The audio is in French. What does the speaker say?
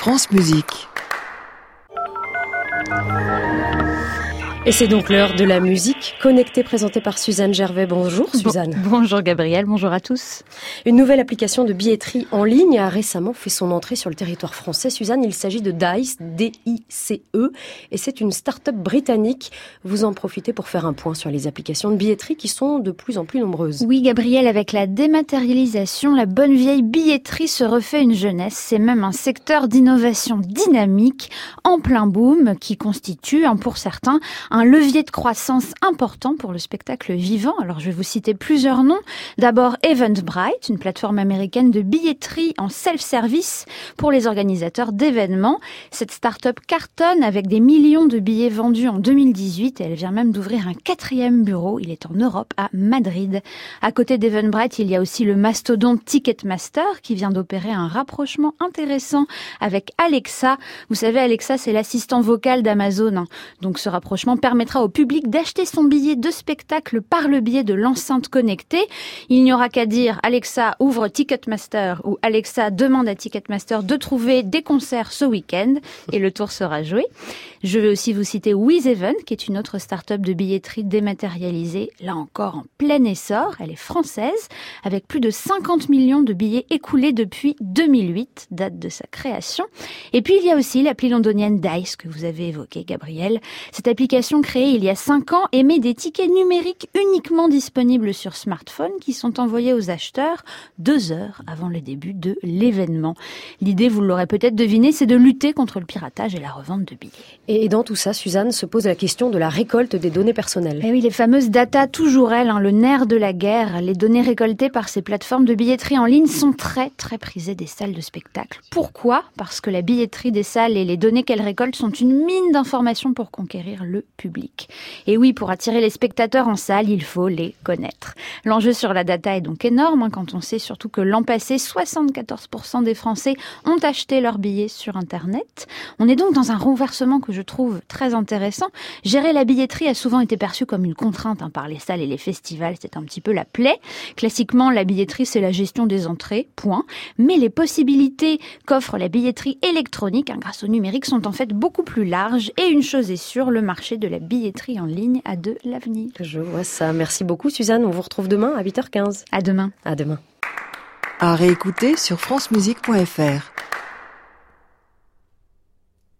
France Musique. Et c'est donc l'heure de la musique connectée présentée par Suzanne Gervais. Bonjour Suzanne. Bonjour Gabrielle, bonjour à tous. Une nouvelle application de billetterie en ligne a récemment fait son entrée sur le territoire français. Suzanne, il s'agit de Dice, D-I-C-E, et c'est une start-up britannique. Vous en profitez pour faire un point sur les applications de billetterie qui sont de plus en plus nombreuses. Oui Gabrielle, avec la dématérialisation, la bonne vieille billetterie se refait une jeunesse. C'est même un secteur d'innovation dynamique, en plein boom, qui constitue, pour certains, un levier de croissance important pour le spectacle vivant. Alors je vais vous citer plusieurs noms. D'abord Eventbrite, une plateforme américaine de billetterie en self-service pour les organisateurs d'événements. Cette start-up cartonne avec des millions de billets vendus en 2018 et elle vient même d'ouvrir un 4e bureau. Il est en Europe, à Madrid. À côté d'Eventbrite, il y a aussi le mastodonte Ticketmaster qui vient d'opérer un rapprochement intéressant avec Alexa. Vous savez, Alexa, c'est l'assistant vocal d'Amazon. Donc ce rapprochement permettra au public d'acheter son billet de spectacle par le biais de l'enceinte connectée. Il n'y aura qu'à dire Alexa ouvre Ticketmaster ou Alexa demande à Ticketmaster de trouver des concerts ce week-end et le tour sera joué. Je vais aussi vous citer WizEven, qui est une autre start-up de billetterie dématérialisée, là encore en plein essor. Elle est française, avec plus de 50 millions de billets écoulés depuis 2008, date de sa création. Et puis il y a aussi l'appli londonienne Dice, que vous avez évoqué, Gabrielle. Cette application créée il y a 5 ans émet des tickets numériques uniquement disponibles sur smartphone qui sont envoyés aux acheteurs 2 heures avant le début de l'événement. L'idée, vous l'aurez peut-être deviné, c'est de lutter contre le piratage et la revente de billets. Et dans tout ça, Suzanne, se pose la question de la récolte des données personnelles. Et oui, les fameuses data, toujours elles, le nerf de la guerre. Les données récoltées par ces plateformes de billetterie en ligne sont très prisées des salles de spectacle. Pourquoi ? Parce que la billetterie des salles et les données qu'elles récoltent sont une mine d'informations pour conquérir le public. Et oui, pour attirer les spectateurs en salle, il faut les connaître. L'enjeu sur la data est donc énorme, quand on sait surtout que l'an passé, 74% des Français ont acheté leurs billets sur Internet. On est donc dans un renversement que je trouve très intéressant. Gérer la billetterie a souvent été perçu comme une contrainte par les salles et les festivals, c'est un petit peu la plaie. Classiquement, la billetterie, c'est la gestion des entrées, point. Mais les possibilités qu'offre la billetterie électronique, grâce au numérique, sont en fait beaucoup plus larges. Et une chose est sûre, le marché de la billetterie en ligne a de l'avenir. Je vois ça. Merci beaucoup Suzanne. On vous retrouve demain à 8h15. À demain. À demain. À réécouter sur francemusique.fr.